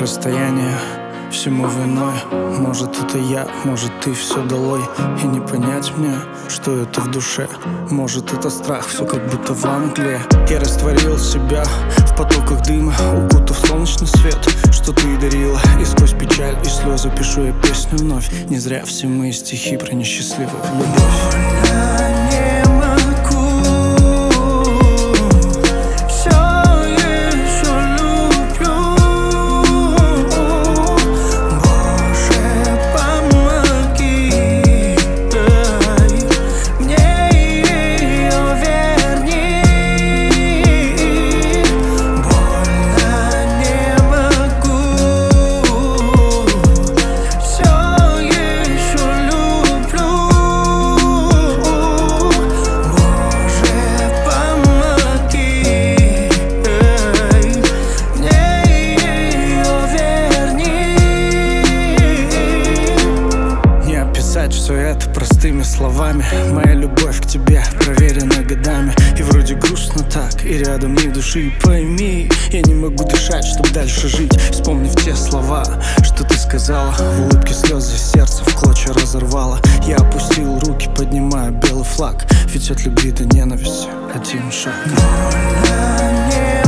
расстояние всему виной. Может, это я, может, ты, все долой. И не понять мне, что это в душе. Может, это страх, все как будто во мгле. Я растворил себя в потоках дыма, укутав солнечный свет, что ты дарила. И сквозь печаль и слезы пишу я песню вновь. Не зря все мои стихи про несчастливых любовь. Все это простыми словами. Моя любовь к тебе проверена годами. И вроде грустно так, и рядом ни души. Пойми, я не могу дышать, чтоб дальше жить, вспомнив те слова, что ты сказала. В улыбке слезы сердце в клочья разорвало. Я опустил руки, поднимая белый флаг. Ведь от любви до ненависти один шаг.